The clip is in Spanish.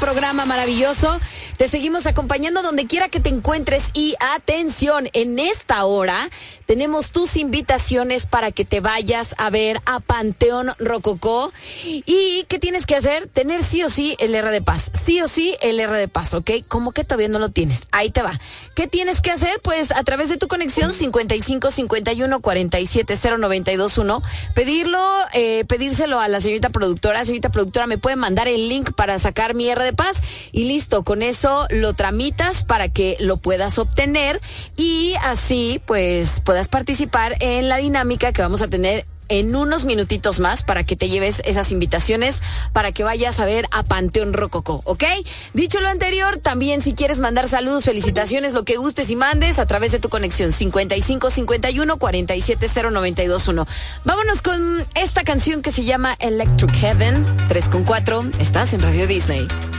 programa maravilloso. Te seguimos acompañando donde quiera que te encuentres y atención, en esta hora tenemos tus invitaciones para que te vayas a ver a Panteón Rococó. ¿Y qué tienes que hacer? Tener sí o sí el R de Paz. Sí o sí el R de Paz, ¿ok? ¿Cómo que todavía no lo tienes? Ahí te va. ¿Qué tienes que hacer? Pues a través de tu conexión 55 51 47 0921 pedírselo a la señorita productora. Señorita productora, ¿me puede mandar el link para sacar mi R de Paz? Y listo, con eso lo tramitas para que lo puedas obtener y así pues puedas participar en la dinámica que vamos a tener en unos minutitos más para que te lleves esas invitaciones para que vayas a ver a Panteón Rococó, ¿ok? Dicho lo anterior, también si quieres mandar saludos, felicitaciones, lo que gustes y mandes a través de tu conexión 55 51 47 0921. Vámonos con esta canción que se llama Electric Heaven 3 con 4. Estás en Radio Disney.